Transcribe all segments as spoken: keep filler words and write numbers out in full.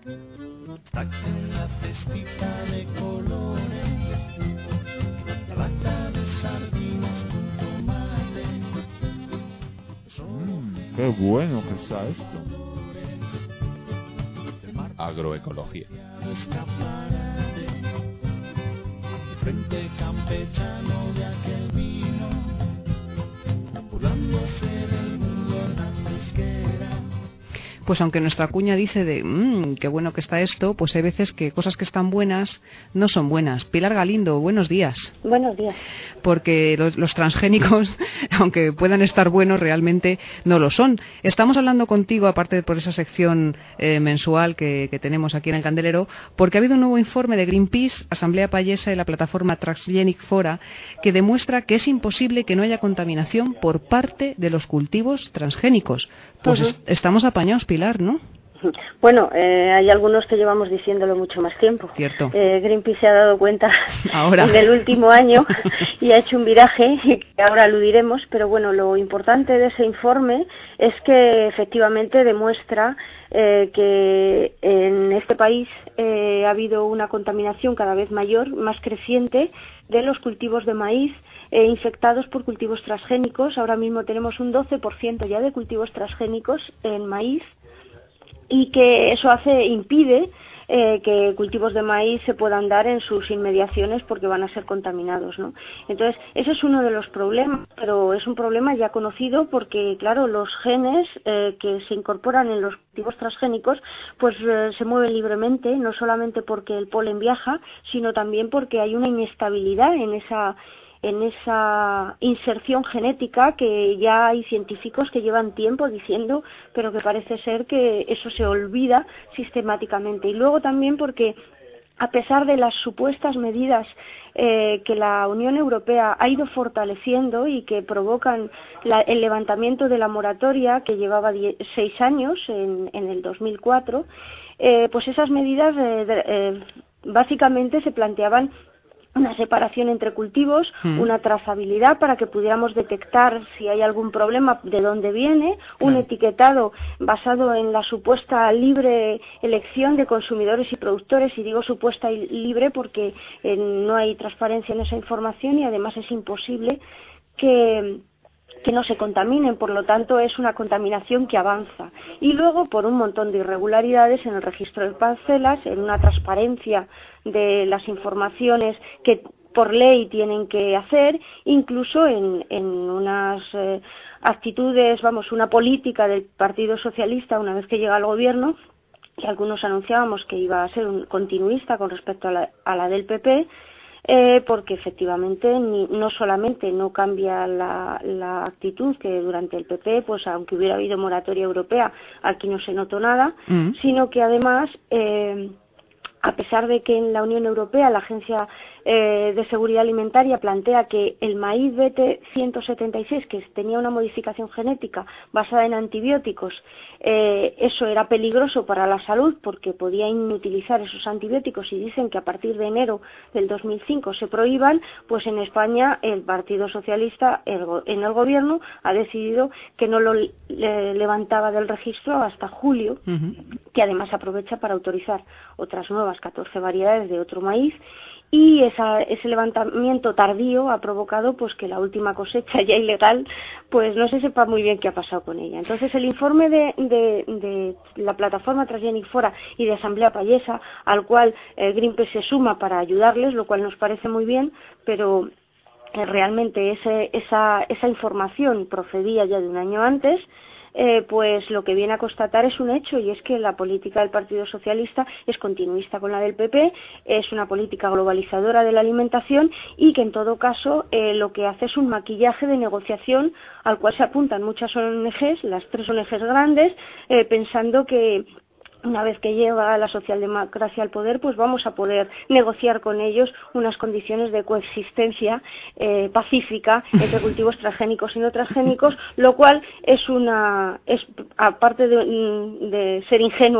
Saquen la cestita de colores, la lata de sardinas con tomate. Mmm, qué bueno que está esto. Agroecología. Frente campechano de aquel vino, burlándose del mundo en la pesquera. Pues aunque nuestra cuña dice de mmm, qué bueno que está esto, pues hay veces que cosas que están buenas no son buenas. Pilar Galindo, buenos días. Buenos días. Porque los, los transgénicos, aunque puedan estar buenos, realmente no lo son. Estamos hablando contigo, aparte por esa sección eh, mensual que, que tenemos aquí en el Candelero, porque ha habido un nuevo informe de Greenpeace, Asamblea Payesa y la plataforma Transgenic Fora, que demuestra que es imposible que no haya contaminación por parte de los cultivos transgénicos. Pues Uh-huh. es, estamos apañados, Pilar, ¿no? Bueno, eh, hay algunos que llevamos diciéndolo mucho más tiempo. Cierto. Eh, Greenpeace se ha dado cuenta Ahora. en el último año y ha hecho un viraje que ahora aludiremos, pero bueno, lo importante de ese informe es que efectivamente demuestra eh, que en este país eh, ha habido una contaminación cada vez mayor, más creciente, de los cultivos de maíz eh, infectados por cultivos transgénicos. Ahora mismo tenemos un doce por ciento ya de cultivos transgénicos en maíz, y que eso hace impide eh, que cultivos de maíz se puedan dar en sus inmediaciones porque van a ser contaminados, ¿no? Entonces, ese es uno de los problemas, pero es un problema ya conocido porque, claro, los genes eh, que se incorporan en los cultivos transgénicos pues eh, se mueven libremente, no solamente porque el polen viaja, sino también porque hay una inestabilidad en esa en esa inserción genética que ya hay científicos que llevan tiempo diciendo, pero que parece ser que eso se olvida sistemáticamente. Y luego también porque, a pesar de las supuestas medidas eh, que la Unión Europea ha ido fortaleciendo y que provocan la, el levantamiento de la moratoria que llevaba diez, seis años en, en el dos mil cuatro, eh, pues esas medidas eh, de, eh, básicamente se planteaban una separación entre cultivos, mm. una trazabilidad para que pudiéramos detectar si hay algún problema, de dónde viene, claro. Un etiquetado basado en la supuesta libre elección de consumidores y productores, y digo supuesta y libre porque eh, no hay transparencia en esa información y además es imposible que que no se contaminen, por lo tanto es una contaminación que avanza. Y luego por un montón de irregularidades en el registro de parcelas, en una transparencia de las informaciones que por ley tienen que hacer, incluso en, en unas eh, actitudes, vamos, una política del Partido Socialista una vez que llega al gobierno, que algunos anunciábamos que iba a ser un continuista con respecto a la, a la del P P, Eh, porque efectivamente ni, no solamente no cambia la, la actitud que durante el P P, pues aunque hubiera habido moratoria europea, aquí no se notó nada, mm. sino que además, eh, a pesar de que en la Unión Europea la Agencia eh, de Seguridad Alimentaria plantea que el maíz B T ciento setenta y seis, que tenía una modificación genética basada en antibióticos, eh, eso era peligroso para la salud porque podía inutilizar esos antibióticos, y dicen que a partir de enero del dos mil cinco se prohíban, pues en España el Partido Socialista el, en el gobierno ha decidido que no lo le, levantaba del registro hasta julio, uh-huh. que además aprovecha para autorizar otras nuevas catorce variedades de otro maíz. Y esa, ese levantamiento tardío ha provocado pues que la última cosecha ya ilegal, pues no se sepa muy bien qué ha pasado con ella. Entonces el informe de, de, de la plataforma Transgenic Fora y de Asamblea Payesa, al cual eh, Greenpeace se suma para ayudarles, lo cual nos parece muy bien, pero eh, realmente ese, esa, esa información procedía ya de un año antes. Eh, pues lo que viene a constatar es un hecho, y es que la política del Partido Socialista es continuista con la del P P, es una política globalizadora de la alimentación y que en todo caso eh, lo que hace es un maquillaje de negociación al cual se apuntan muchas O N Ges, las tres O N Ges grandes, eh, pensando que una vez que llega la socialdemocracia al poder, pues vamos a poder negociar con ellos unas condiciones de coexistencia eh, pacífica entre cultivos transgénicos y no transgénicos, lo cual es una, es aparte de, de ser ingenuo,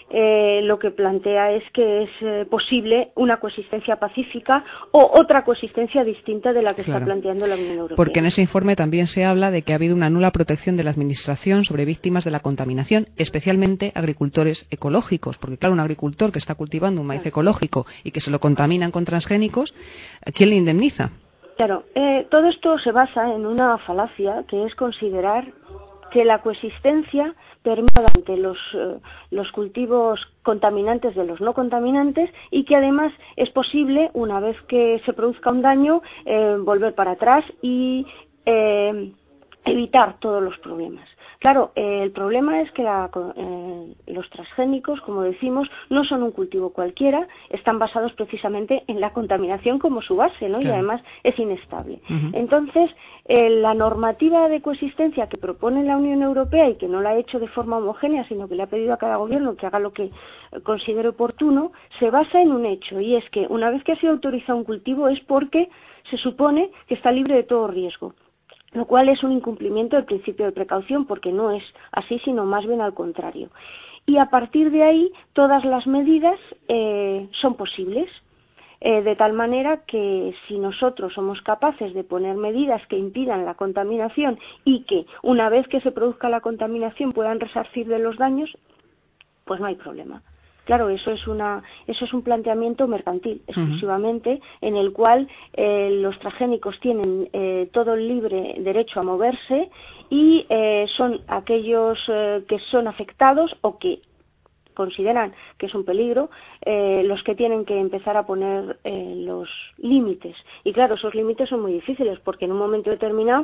eh, lo que plantea es que es eh, posible una coexistencia pacífica o otra coexistencia distinta de la que Claro. está planteando la Unión Europea. Porque en ese informe también se habla de que ha habido una nula protección de la Administración sobre víctimas de la contaminación, especialmente agricultores ecológicos. Porque, claro, un agricultor que está cultivando un maíz Claro. ecológico y que se lo contaminan con transgénicos, ¿quién le indemniza? Claro, eh, todo esto se basa en una falacia que es considerar que la coexistencia permea ante los, eh, los cultivos contaminantes de los no contaminantes y que además es posible, una vez que se produzca un daño, eh, volver para atrás y eh, evitar todos los problemas. Claro, eh, el problema es que la, eh, los transgénicos, como decimos, no son un cultivo cualquiera, están basados precisamente en la contaminación como su base, ¿no? Claro. Y además es inestable. Uh-huh. Entonces, eh, la normativa de coexistencia que propone la Unión Europea y que no la ha hecho de forma homogénea, sino que le ha pedido a cada gobierno que haga lo que considere oportuno, se basa en un hecho, y es que una vez que ha sido autorizado un cultivo es porque se supone que está libre de todo riesgo, lo cual es un incumplimiento del principio de precaución, porque no es así, sino más bien al contrario. Y a partir de ahí, todas las medidas eh, son posibles, eh, de tal manera que si nosotros somos capaces de poner medidas que impidan la contaminación y que, una vez que se produzca la contaminación, puedan resarcir de los daños, pues no hay problema. Claro, eso es una, eso es un planteamiento mercantil exclusivamente, uh-huh. en el cual eh, los transgénicos tienen eh, todo el libre derecho a moverse y eh, son aquellos eh, que son afectados o que consideran que es un peligro eh, los que tienen que empezar a poner eh, los límites. Y claro, esos límites son muy difíciles porque en un momento determinado,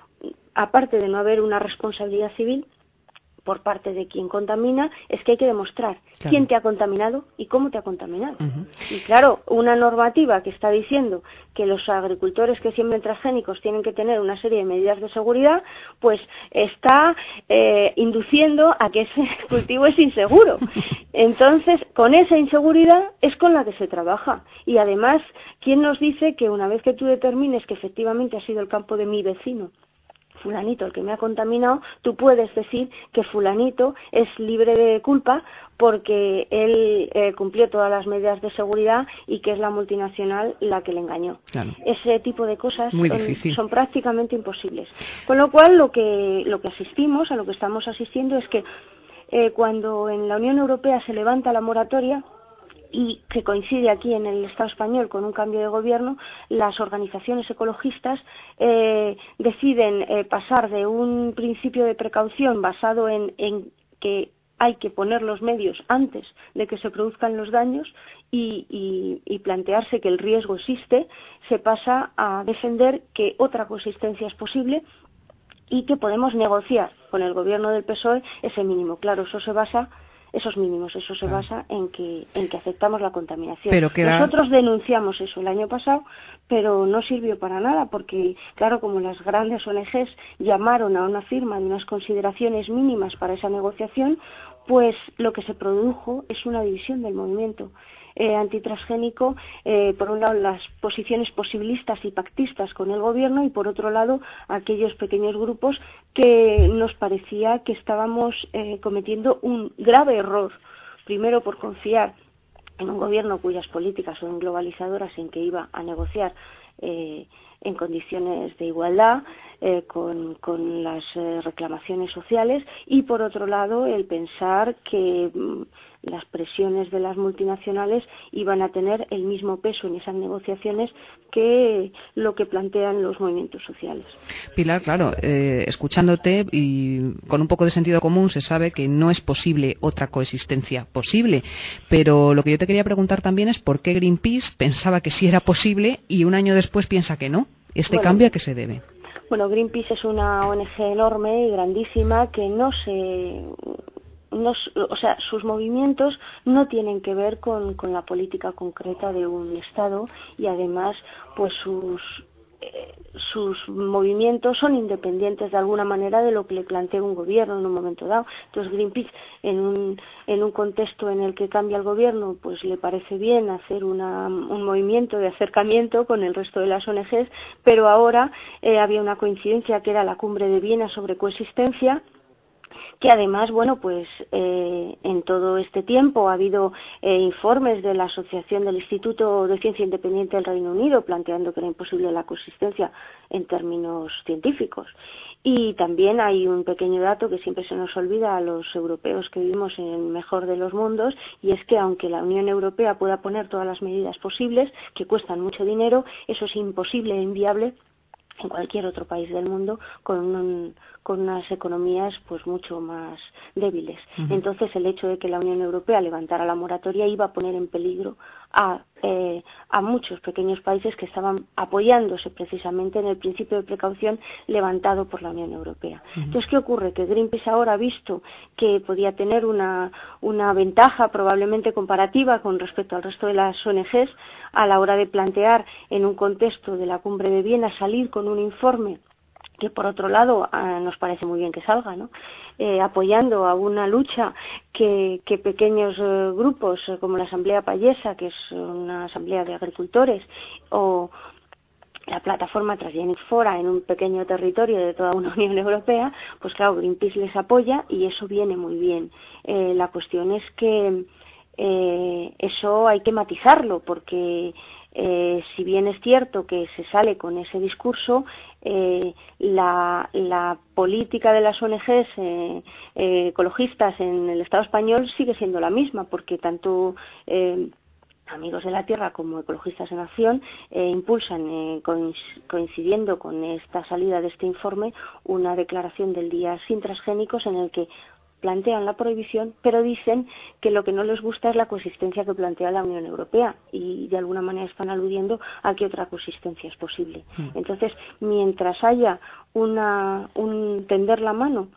aparte de no haber una responsabilidad civil por parte de quien contamina, es que hay que demostrar claro. quién te ha contaminado y cómo te ha contaminado. Uh-huh. Y claro, una normativa que está diciendo que los agricultores que siembren transgénicos tienen que tener una serie de medidas de seguridad, pues está eh, induciendo a que ese cultivo es inseguro. Entonces, con esa inseguridad es con la que se trabaja. Y además, ¿quién nos dice que una vez que tú determines que efectivamente ha sido el campo de mi vecino, fulanito, el que me ha contaminado, tú puedes decir que fulanito es libre de culpa porque él eh, cumplió todas las medidas de seguridad y que es la multinacional la que le engañó? Claro. Ese tipo de cosas son, son prácticamente imposibles. Con lo cual, lo que, lo que asistimos, a lo que estamos asistiendo es que eh, cuando en la Unión Europea se levanta la moratoria, y que coincide aquí en el Estado español con un cambio de gobierno, las organizaciones ecologistas eh, deciden eh, pasar de un principio de precaución basado en, en que hay que poner los medios antes de que se produzcan los daños y, y, y plantearse que el riesgo existe, se pasa a defender que otra coexistencia es posible y que podemos negociar con el gobierno del P S O E ese mínimo. Claro, eso se basa esos mínimos, eso se claro. basa en que en que aceptamos la contaminación. Pero queda... Nosotros denunciamos eso el año pasado, pero no sirvió para nada porque, claro, como las grandes O N Ges llamaron a una firma de unas consideraciones mínimas para esa negociación, pues lo que se produjo es una división del movimiento eh, antitransgénico, eh, por un lado las posiciones posibilistas y pactistas con el gobierno y por otro lado aquellos pequeños grupos que nos parecía que estábamos eh, cometiendo un grave error, primero por confiar en un gobierno cuyas políticas son globalizadoras en que iba a negociar eh, en condiciones de igualdad eh, con, con las eh, reclamaciones sociales y por otro lado el pensar que mm, las presiones de las multinacionales iban a tener el mismo peso en esas negociaciones que lo que plantean los movimientos sociales. Pilar, claro, eh, escuchándote y con un poco de sentido común se sabe que no es posible otra coexistencia posible, pero lo que yo te quería preguntar también es por qué Greenpeace pensaba que sí era posible y un año después piensa que no. ¿Este bueno, cambio a qué se debe? Bueno, Greenpeace es una O N Ge enorme y grandísima que no se... No, o sea, sus movimientos no tienen que ver con, con la política concreta de un Estado y además pues sus eh, sus movimientos son independientes de alguna manera de lo que le plantea un gobierno en un momento dado. Entonces Greenpeace en un en un contexto en el que cambia el gobierno pues le parece bien hacer una, un movimiento de acercamiento con el resto de las O N Ges, pero ahora eh, había una coincidencia que era la cumbre de Viena sobre coexistencia que además, bueno, pues eh, en todo este tiempo ha habido eh, informes de la Asociación del Instituto de Ciencia Independiente del Reino Unido planteando que era imposible la coexistencia en términos científicos. Y también hay un pequeño dato que siempre se nos olvida a los europeos que vivimos en el mejor de los mundos, y es que aunque la Unión Europea pueda poner todas las medidas posibles, que cuestan mucho dinero, eso es imposible e inviable en cualquier otro país del mundo con un, con unas economías pues mucho más débiles. Uh-huh. Entonces el hecho de que la Unión Europea levantara la moratoria iba a poner en peligro a, eh, a muchos pequeños países que estaban apoyándose precisamente en el principio de precaución levantado por la Unión Europea. Uh-huh. Entonces, ¿qué ocurre? Que Greenpeace ahora ha visto que podía tener una, una ventaja probablemente comparativa con respecto al resto de las O N Ges a la hora de plantear en un contexto de la Cumbre de Viena salir con un informe que por otro lado eh, nos parece muy bien que salga, ¿no? Eh, apoyando a una lucha que, que pequeños eh, grupos eh, como la Asamblea Payesa, que es una asamblea de agricultores, o la plataforma Transgenic Fora en un pequeño territorio de toda una Unión Europea, pues claro, Greenpeace les apoya y eso viene muy bien. Eh, la cuestión es que eh, eso hay que matizarlo, porque Eh, si bien es cierto que se sale con ese discurso, eh, la, la política de las O N Ges eh, eh, ecologistas en el Estado español sigue siendo la misma, porque tanto eh, Amigos de la Tierra como Ecologistas en Acción eh, impulsan, eh, coincidiendo con esta salida de este informe, una declaración del Día Sin Transgénicos en el que plantean la prohibición, pero dicen que lo que no les gusta es la coexistencia que plantea la Unión Europea, y de alguna manera están aludiendo a que otra coexistencia es posible. Mm. Entonces, mientras haya una, un tender la mano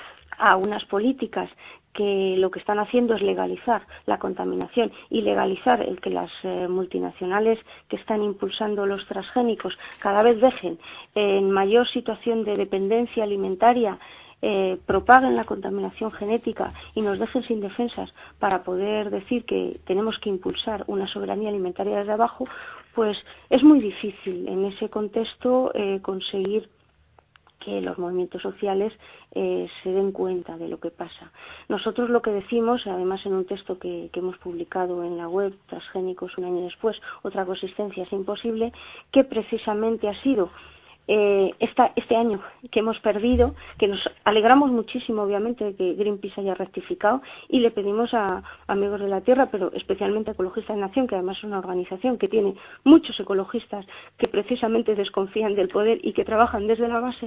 a unas políticas que lo que están haciendo es legalizar la contaminación y legalizar el que las eh, multinacionales que están impulsando los transgénicos cada vez dejen en mayor situación de dependencia alimentaria, Eh, propaguen la contaminación genética y nos dejen sin defensas para poder decir que tenemos que impulsar una soberanía alimentaria desde abajo, pues es muy difícil en ese contexto eh, conseguir que los movimientos sociales eh, se den cuenta de lo que pasa. Nosotros lo que decimos, además en un texto que, que hemos publicado en la web, Transgénicos un año después, otra coexistencia es imposible, que precisamente ha sido Eh, esta, este año que hemos perdido, que nos alegramos muchísimo obviamente de que Greenpeace haya rectificado, y le pedimos a, a Amigos de la Tierra, pero especialmente a Ecologistas en Acción, que además es una organización que tiene muchos ecologistas que precisamente desconfían del poder y que trabajan desde la base,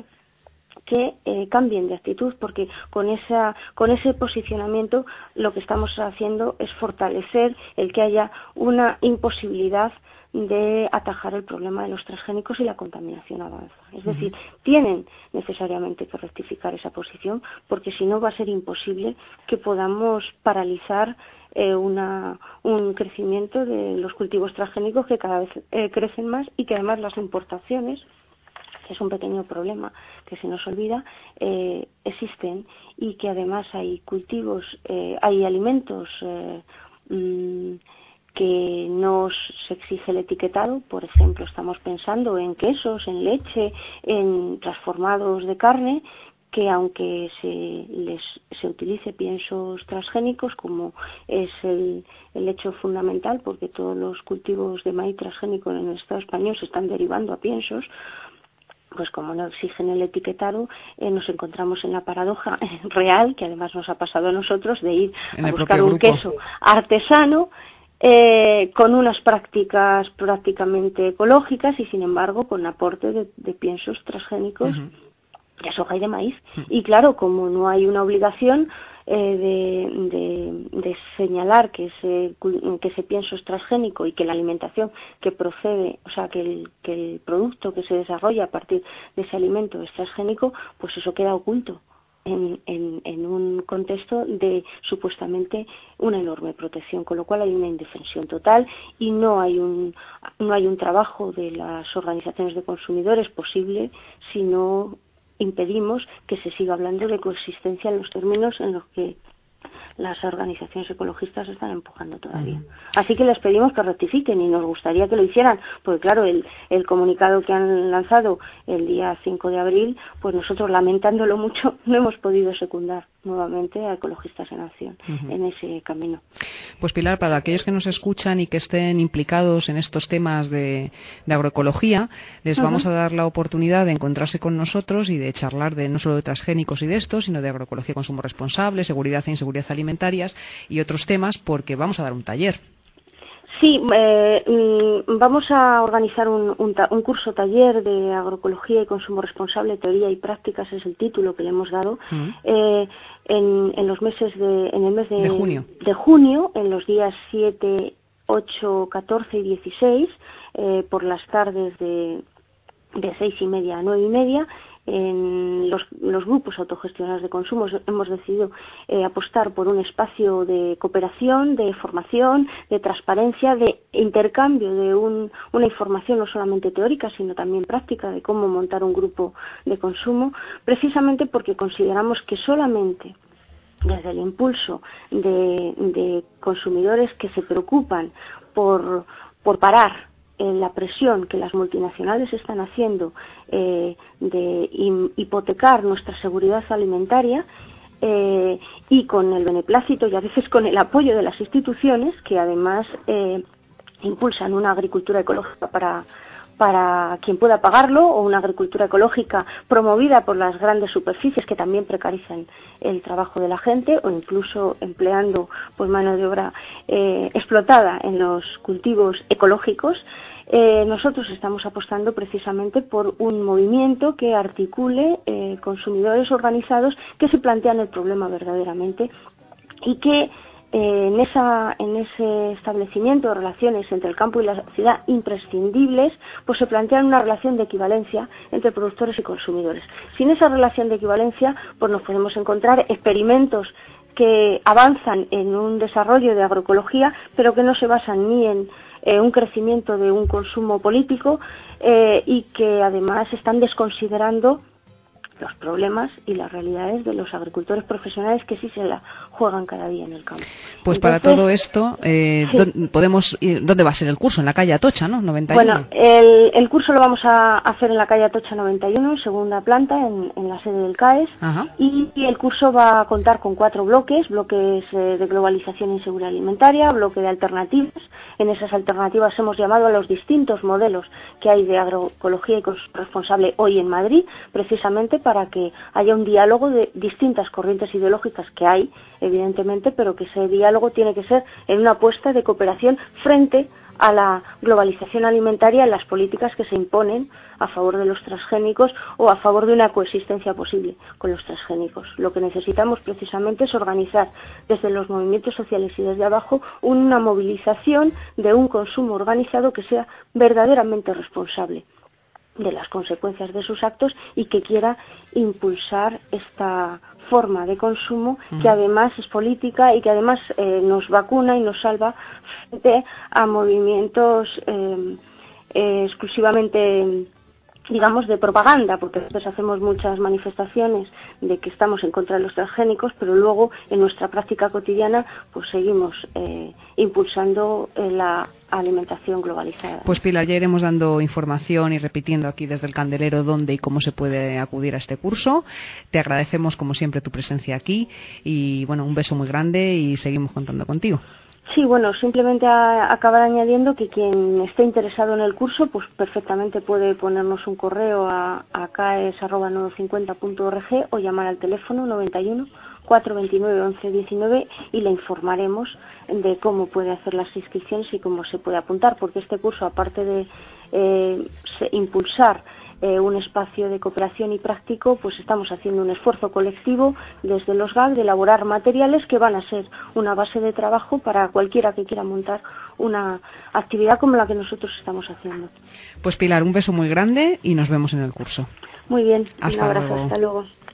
que eh, cambien de actitud, porque con esa con ese posicionamiento lo que estamos haciendo es fortalecer el que haya una imposibilidad de atajar el problema de los transgénicos y la contaminación avanza. Es uh-huh. decir, tienen necesariamente que rectificar esa posición, porque si no va a ser imposible que podamos paralizar eh, una, un crecimiento de los cultivos transgénicos que cada vez eh, crecen más, y que además las importaciones, que es un pequeño problema que se nos olvida, eh, existen, y que además hay cultivos, eh, hay alimentos eh, mmm, que no se exige el etiquetado. Por ejemplo, estamos pensando en quesos, en leche, en transformados de carne, que aunque se les se utilice piensos transgénicos, como es el, el hecho fundamental, porque todos los cultivos de maíz transgénico en el Estado español se están derivando a piensos, pues como no exigen el etiquetado, eh, nos encontramos en la paradoja real, que además nos ha pasado a nosotros, de ir a buscar un queso artesano, Eh, con unas prácticas prácticamente ecológicas, y sin embargo con aporte de, de piensos transgénicos uh-huh. de soja y de maíz. Uh-huh. Y claro, como no hay una obligación eh, de, de, de señalar que ese, que ese pienso es transgénico, y que la alimentación que procede, o sea, que el, que el producto que se desarrolla a partir de ese alimento es transgénico, pues eso queda oculto En, en, en un contexto de supuestamente una enorme protección, con lo cual hay una indefensión total, y no hay un no hay un trabajo de las organizaciones de consumidores posible si no impedimos que se siga hablando de coexistencia en los términos en los que las organizaciones ecologistas están empujando todavía. Así que les pedimos que rectifiquen, y nos gustaría que lo hicieran, porque claro, el, el comunicado que han lanzado el día cinco de abril, pues nosotros, lamentándolo mucho, no hemos podido secundar. nuevamente a Ecologistas en Acción uh-huh. en ese camino. Pues Pilar, para aquellos que nos escuchan y que estén implicados en estos temas de, de agroecología, les uh-huh. vamos a dar la oportunidad de encontrarse con nosotros y de charlar de no solo de transgénicos y de esto, sino de agroecología, consumo responsable, seguridad e inseguridad alimentarias y otros temas, porque vamos a dar un taller. Sí, eh, vamos a organizar un, un, un curso taller de agroecología y consumo responsable, teoría y prácticas, es el título que le hemos dado, uh-huh. eh, en, en los meses de, en el mes de, de junio, de junio, en los días siete, ocho, catorce y dieciséis, eh, por las tardes de, de seis y media a nueve y media. En los, los grupos autogestionados de consumo hemos decidido eh, apostar por un espacio de cooperación, de formación, de transparencia, de intercambio de un, una información no solamente teórica, sino también práctica de cómo montar un grupo de consumo, precisamente porque consideramos que solamente desde el impulso de, de consumidores que se preocupan por, por parar en la presión que las multinacionales están haciendo eh, de hipotecar nuestra seguridad alimentaria eh, y con el beneplácito y a veces con el apoyo de las instituciones que además eh, impulsan una agricultura ecológica para para quien pueda pagarlo o una agricultura ecológica promovida por las grandes superficies que también precarizan el trabajo de la gente o incluso empleando pues mano de obra eh, explotada en los cultivos ecológicos. Eh, nosotros estamos apostando precisamente por un movimiento que articule eh, consumidores organizados que se plantean el problema verdaderamente y que Eh, en, esa, en ese establecimiento de relaciones entre el campo y la ciudad imprescindibles, pues se plantea una relación de equivalencia entre productores y consumidores. Sin esa relación de equivalencia, pues nos podemos encontrar experimentos que avanzan en un desarrollo de agroecología, pero que no se basan ni en eh, un crecimiento de un consumo político eh, y que además están desconsiderando los problemas y las realidades de los agricultores profesionales que sí se la juegan cada día en el campo. Pues Entonces, para todo esto, eh, sí. podemos ir, ¿dónde va a ser el curso? En la calle Atocha, ¿no? noventa y uno. Bueno, el, el curso lo vamos a hacer en la calle Atocha noventa y uno, en segunda planta, en, en la sede del CAES, y, y el curso va a contar con cuatro bloques, bloques eh, de globalización y seguridad alimentaria, bloque de alternativas. En esas alternativas hemos llamado a los distintos modelos que hay de agroecología y consumo responsable hoy en Madrid, precisamente para que haya un diálogo de distintas corrientes ideológicas que hay, evidentemente, pero que ese diálogo tiene que ser en una apuesta de cooperación frente a la globalización alimentaria en las políticas que se imponen a favor de los transgénicos o a favor de una coexistencia posible con los transgénicos. Lo que necesitamos precisamente es organizar desde los movimientos sociales y desde abajo una movilización de un consumo organizado que sea verdaderamente responsable de las consecuencias de sus actos y que quiera impulsar esta forma de consumo uh-huh. que además es política y que además eh, nos vacuna y nos salva frente a movimientos eh, eh, exclusivamente digamos de propaganda, porque nosotros hacemos muchas manifestaciones de que estamos en contra de los transgénicos, pero luego en nuestra práctica cotidiana pues seguimos eh, impulsando eh, la alimentación globalizada. Pues Pilar, ya iremos dando información y repitiendo aquí desde el Candelero dónde y cómo se puede acudir a este curso. Te agradecemos como siempre tu presencia aquí y bueno, un beso muy grande y seguimos contando contigo. Sí, bueno, simplemente a, acabar añadiendo que quien esté interesado en el curso, pues perfectamente puede ponernos un correo a, a caes arroba nueve cincuenta punto org o llamar al teléfono noventa y uno, cuatrocientos veintinueve, once diecinueve y le informaremos de cómo puede hacer las inscripciones y cómo se puede apuntar, porque este curso, aparte de eh, impulsar Eh, un espacio de cooperación y práctico, pues estamos haciendo un esfuerzo colectivo desde los G A C de elaborar materiales que van a ser una base de trabajo para cualquiera que quiera montar una actividad como la que nosotros estamos haciendo. Pues Pilar, un beso muy grande y nos vemos en el curso. Muy bien, hasta un abrazo, luego. hasta luego.